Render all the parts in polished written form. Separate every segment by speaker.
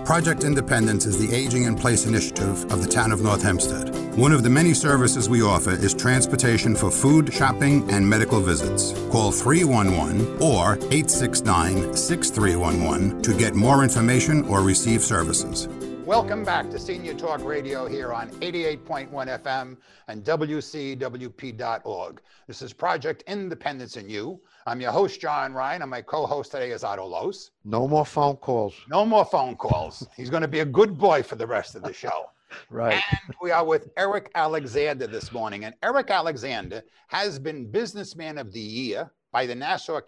Speaker 1: Project Independence is the Aging in Place initiative of the town of North Hempstead. One of the many services we offer is transportation for food, shopping, and medical visits. Call 311 or 869-6311 to get more information or receive services.
Speaker 2: Welcome back to Senior Talk Radio here on 88.1 FM and WCWP.org. This is Project Independence in You. I'm your host, John Ryan, and my co-host today is Otto Los.
Speaker 3: No more phone calls.
Speaker 2: No more phone calls. He's going to be a good boy for the rest of the show.
Speaker 3: Right.
Speaker 2: And we are with Eric Alexander this morning. And Eric Alexander has been Businessman of the Year by the Nassau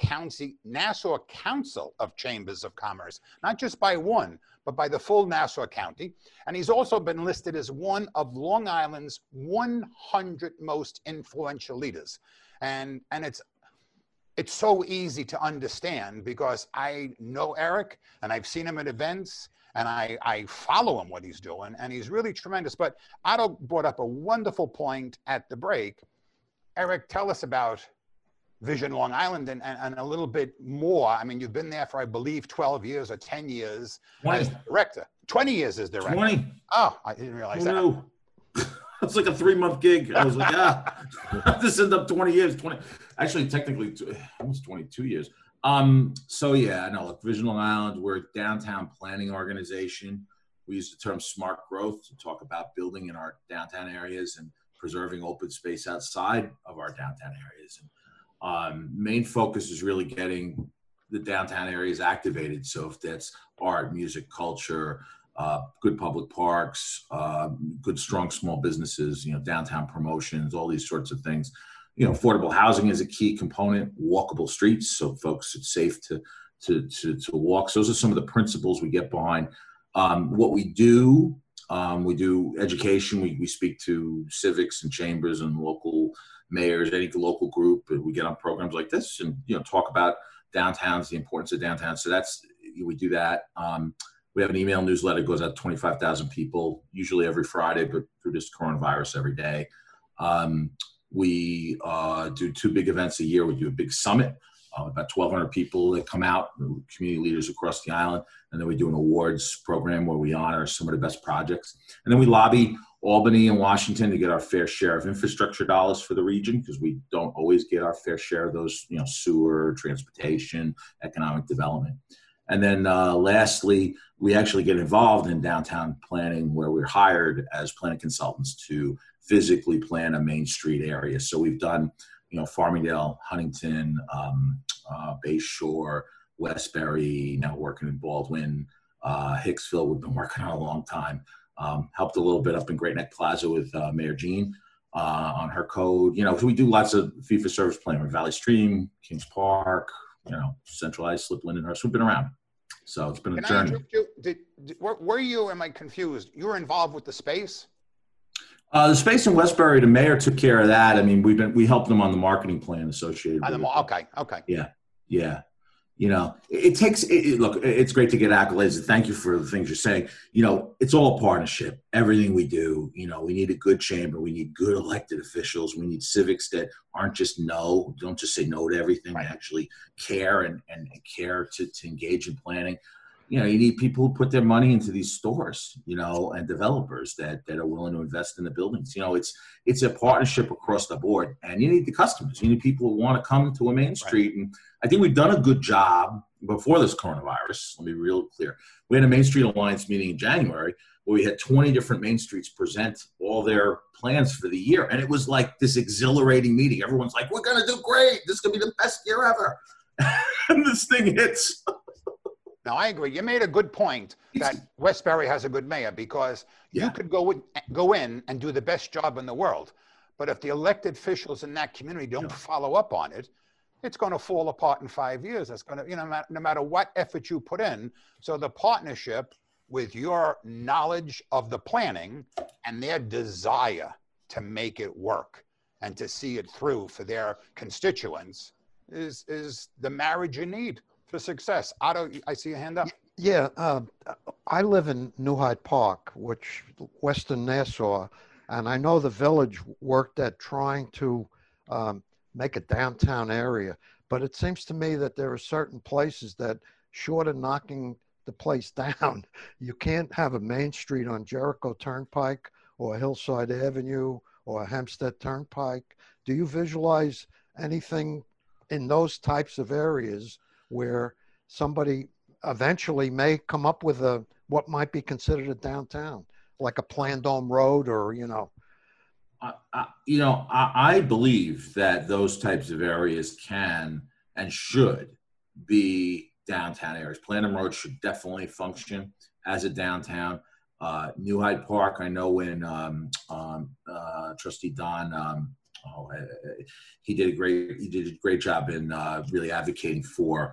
Speaker 2: Council of Chambers of Commerce, not just by one, but by the full Nassau County. And he's also been listed as one of Long Island's 100 most influential leaders. And it's so easy to understand because I know Eric and I've seen him at events and I follow him what he's doing, and he's really tremendous. But Otto brought up a wonderful point at the break. Eric, tell us about Vision Long Island and a little bit more. I mean, you've been there for, I believe, 12 years or 10 years
Speaker 4: 20.
Speaker 2: as director. 20 years as director.
Speaker 4: 20.
Speaker 2: Oh, I didn't realize that.
Speaker 4: No. It's like a 3-month gig. I was like, this ended up 20 years. 20. Actually, technically, almost 22 years. So yeah, no, look, Vision Long Island, we're a downtown planning organization. We use the term smart growth to talk about building in our downtown areas and preserving open space outside of our downtown areas. Main focus is really getting the downtown areas activated. So if that's art, music, culture, good public parks, good, strong small businesses, downtown promotions, all these sorts of things. Affordable housing is a key component, walkable streets, so folks it's safe to walk. So those are some of the principles we get behind. What we do education. We speak to civics and chambers and local mayors, any local group. We get on programs like this and talk about downtowns, the importance of downtown. So we do that. We have an email newsletter, goes out to 25,000 people, usually every Friday, but through this coronavirus every day. We do 2 big events a year. We do a big summit, about 1,200 people that come out, community leaders across the island. And then we do an awards program where we honor some of the best projects. And then we lobby Albany and Washington to get our fair share of infrastructure dollars for the region, because we don't always get our fair share of those, sewer, transportation, economic development. And then lastly, we actually get involved in downtown planning, where we're hired as planning consultants to physically plan a Main Street area. So we've done, Farmingdale, Huntington, Bay Shore, Westbury, now working in Baldwin, Hicksville, we've been working on a long time. Helped a little bit up in Great Neck Plaza with Mayor Jean on her code. So we do lots of fee-for-service planning with Valley Stream, Kings Park, centralized Slip Lindenhurst. We've been around. So it's been a journey.
Speaker 2: Were you, am I confused? You were involved with the space?
Speaker 4: The space in Westbury, the mayor took care of that. I mean, we helped them on the marketing plan associated with it.
Speaker 2: Okay.
Speaker 4: Yeah. It takes, look, it's great to get accolades, and thank you for the things you're saying. It's all a partnership. Everything we do, we need a good chamber. We need good elected officials. We need civics that aren't just don't just say no to everything. Right. They actually care and care to engage in planning. You need people who put their money into these stores, and developers that are willing to invest in the buildings. It's a partnership across the board, and you need the customers. You need people who want to come to a Main Street. Right. And I think we've done a good job before this coronavirus. Let me be real clear. We had a Main Street Alliance meeting in January where we had 20 different Main Streets present all their plans for the year. And it was like this exhilarating meeting. Everyone's like, we're going to do great. This is going to be the best year ever. And this thing hits.
Speaker 2: No, I agree. You made a good point that Westbury has a good mayor, because you could go in and do the best job in the world. But if the elected officials in that community don't follow up on it, it's going to fall apart in 5 years. It's going to, no matter what effort you put in. So the partnership with your knowledge of the planning and their desire to make it work and to see it through for their constituents is the marriage you need for success. Otto, I see a hand up.
Speaker 3: Yeah, I live in New Hyde Park, which Western Nassau, and I know the village worked at trying to make a downtown area, but it seems to me that there are certain places that, short of knocking the place down. You can't have a main street on Jericho Turnpike or Hillside Avenue or Hempstead Turnpike. Do you visualize anything in those types of areas where somebody eventually may come up with what might be considered a downtown, like a Plandome Road or,
Speaker 4: I believe that those types of areas can and should be downtown areas. Plandome Road should definitely function as a downtown. New Hyde Park, I know when Trustee Don, he did a great job in really advocating for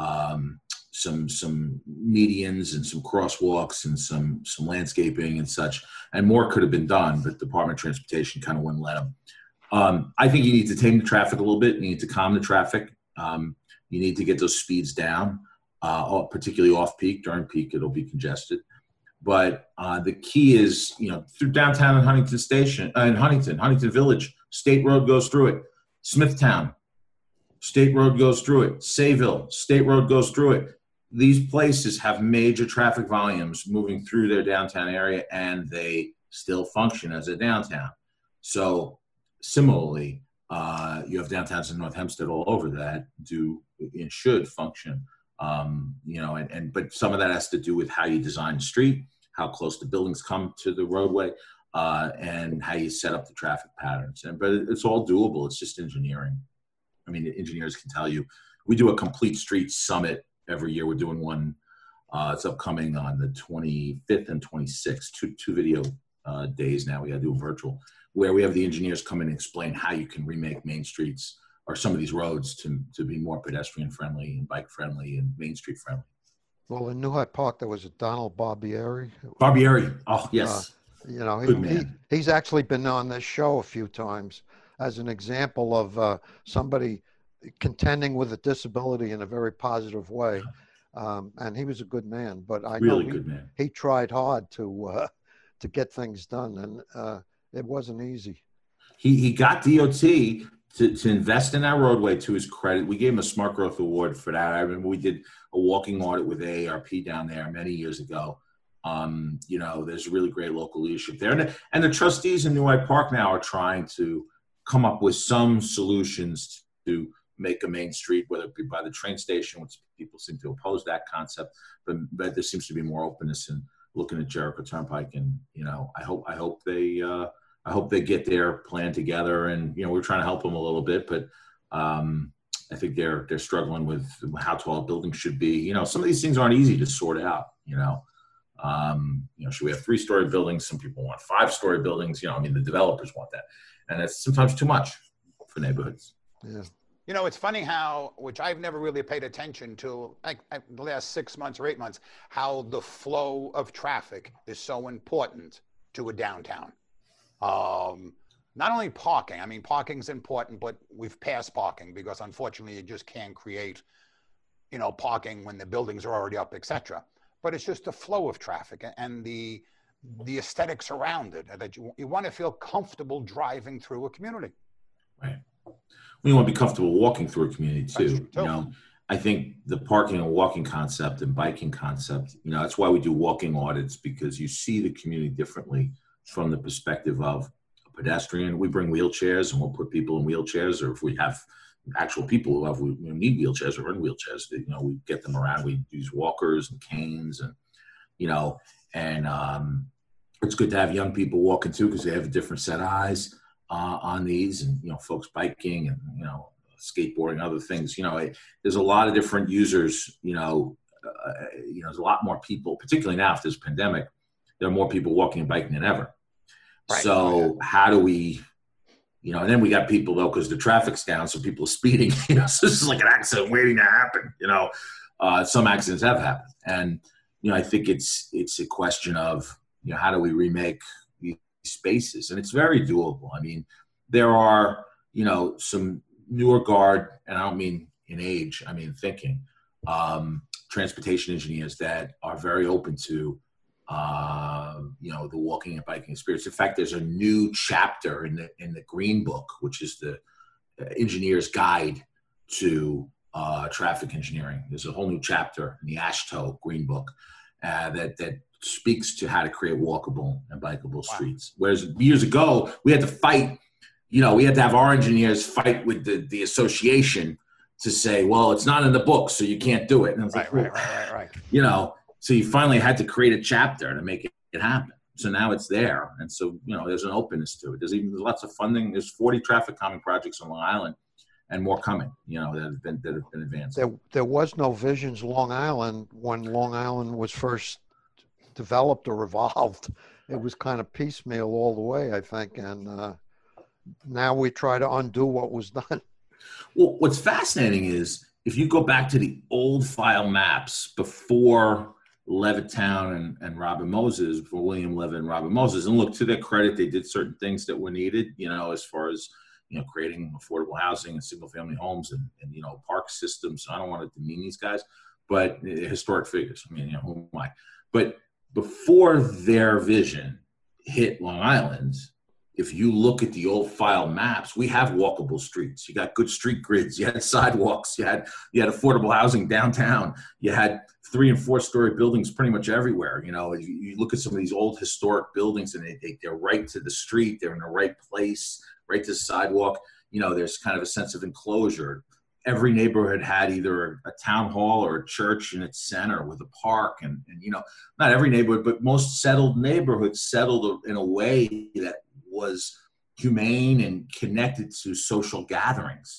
Speaker 4: some medians and some crosswalks and some landscaping and such, and more could have been done, but the Department of Transportation kind of wouldn't let them. I think you need to tame the traffic a little bit. You need to calm the traffic. You need to get those speeds down, particularly off peak. During peak, it'll be congested. But the key is, through downtown and Huntington Station, Huntington Village, State Road goes through it. Smithtown, State Road goes through it. Sayville, State Road goes through it. These places have major traffic volumes moving through their downtown area, and they still function as a downtown. So similarly, you have downtowns in North Hempstead all over that do and should function. But some of that has to do with how you design the street, how close the buildings come to the roadway, and how you set up the traffic patterns. But it's all doable. It's just engineering. I mean, the engineers can tell you. We do a complete street summit every year. We're doing one. It's upcoming on the 25th and 26th, two video days now. We got to do a virtual, where we have the engineers come in and explain how you can remake main streets or some of these roads to be more pedestrian friendly and bike friendly and Main Street friendly.
Speaker 3: Well, in New Hyde Park, there was a Donald Barbieri.
Speaker 4: Barbieri. Oh, yes.
Speaker 3: He's actually been on this show a few times as an example of somebody contending with a disability in a very positive way. And he was a good man, but I know he tried hard to get things done, and it wasn't easy.
Speaker 4: He got DOT to invest in our roadway, to his credit. We gave him a Smart Growth Award for that. I remember we did a walking audit with AARP down there many years ago. There's really great local leadership there. And the trustees in New Hyde Park now are trying to come up with some solutions to make a main street, whether it be by the train station, which people seem to oppose that concept, but there seems to be more openness in looking at Jericho Turnpike. And, I hope they get their plan together, and, we're trying to help them a little bit, but I think they're struggling with how tall buildings should be. Some of these things aren't easy to sort out, should we have 3-story buildings? Some people want 5-story buildings. The developers want that. And it's sometimes too much for neighborhoods.
Speaker 3: Yeah.
Speaker 2: It's funny how, which I've never really paid attention to, like the last 6 months or 8 months, how the flow of traffic is so important to a downtown. Not only parking, parking's important, but we've passed parking because unfortunately you just can't create, parking when the buildings are already up, etc. But it's just the flow of traffic and the aesthetics around it, that you want to feel comfortable driving through a community.
Speaker 4: Right. We want to be comfortable walking through a community too. I think the parking and walking concept and biking concept, that's why we do walking audits, because you see the community differently from the perspective of a pedestrian. We bring wheelchairs and we'll put people in wheelchairs, or if we have actual people who need wheelchairs or in wheelchairs, we get them around. We use walkers and canes, and it's good to have young people walking too, because they have a different set of eyes on these, and folks biking and skateboarding, other things. There's a lot of different users. There's a lot more people, particularly now after this pandemic. There are more people walking and biking than ever. Right. So how do we, and then we got people though, because the traffic's down, so people are speeding. So this is like an accident waiting to happen. Some accidents have happened, and I think it's a question of how do we remake these spaces, and it's very doable. There are some newer guard, and I don't mean in age, I mean thinking, transportation engineers that are very open to the walking and biking experience. In fact, there's a new chapter in the Green Book, which is the engineer's guide to traffic engineering. There's a whole new chapter in the AASHTO Green Book that speaks to how to create walkable and bikeable streets. Whereas years ago, we had to fight, we had to have our engineers fight with the association to say, well, it's not in the book, so you can't do it. And I was
Speaker 2: Right.
Speaker 4: So you finally had to create a chapter to make it happen. So now it's there. And so, there's an openness to it. There's lots of funding. There's 40 traffic calming projects on Long Island and more coming, that have been advanced.
Speaker 3: There was no Visions Long Island when Long Island was first developed or evolved. It was kind of piecemeal all the way, I think. And now we try to undo what was done.
Speaker 4: Well, what's fascinating is if you go back to the old file maps before Levittown and Robin Moses, before William Levitt and Robin Moses, and look, to their credit, they did certain things that were needed, as far as, creating affordable housing and single family homes and park systems. I don't want to demean these guys, but historic figures. I mean, who am I? But before their vision hit Long Island, if you look at the old file maps, we have walkable streets. You got good street grids. You had sidewalks. You had affordable housing downtown. You had 3- and 4-story buildings pretty much everywhere. You look at some of these old historic buildings, and they're right to the street. They're in the right place, right to the sidewalk. There's kind of a sense of enclosure. Every neighborhood had either a town hall or a church in its center with a park. And not every neighborhood, but most settled neighborhoods settled in a way that was humane and connected to social gatherings.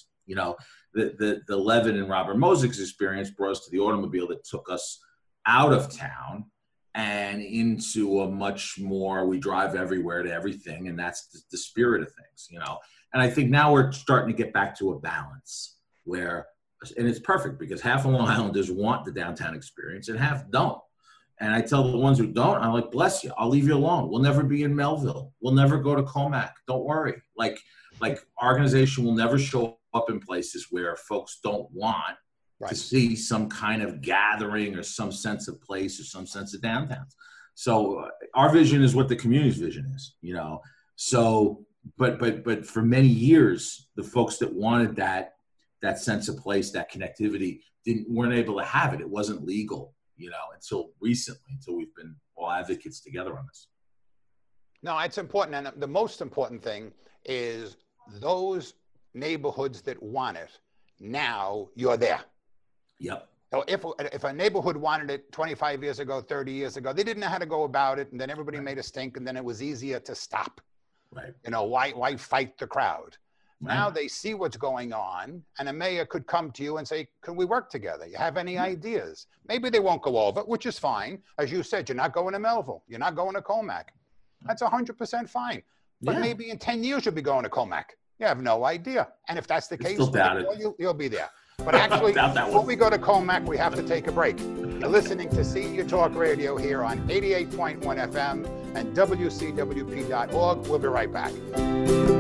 Speaker 4: The Levitt and Robert Moses experience brought us to the automobile that took us out of town and into a much more, we drive everywhere to everything. And that's the spirit of things, And I think now we're starting to get back to a balance where, and it's perfect because half of Long Islanders want the downtown experience and half don't. And I tell the ones who don't, I'm like, bless you, I'll leave you alone. We'll never be in Melville. We'll never go to Comac. Don't worry. Like our organization will never show up in places where folks don't want to see some kind of gathering or some sense of place or some sense of downtowns. So our vision is what the community's vision is, So, but for many years, the folks that wanted that sense of place, that connectivity, weren't able to have it. It wasn't legal, until recently, until we've been all advocates together on this.
Speaker 2: No, it's important. And the most important thing is those neighborhoods that want it, now you're there.
Speaker 4: Yep.
Speaker 2: So if a neighborhood wanted it 25 years ago, 30 years ago, they didn't know how to go about it. And then everybody made a stink, and then it was easier to stop.
Speaker 4: Right.
Speaker 2: Why fight the crowd? Right. Now they see what's going on, and a mayor could come to you and say, can we work together? You have any ideas? Maybe they won't go over, which is fine. As you said, you're not going to Melville. You're not going to Comac. That's 100% fine. But maybe in 10 years, you'll be going to Comac. You have no idea. And if that's the case, you'll be there. But actually, before we go to Comac, we have to take a break. You're listening to Senior Talk Radio here on 88.1 FM and WCWP.org. We'll be right back.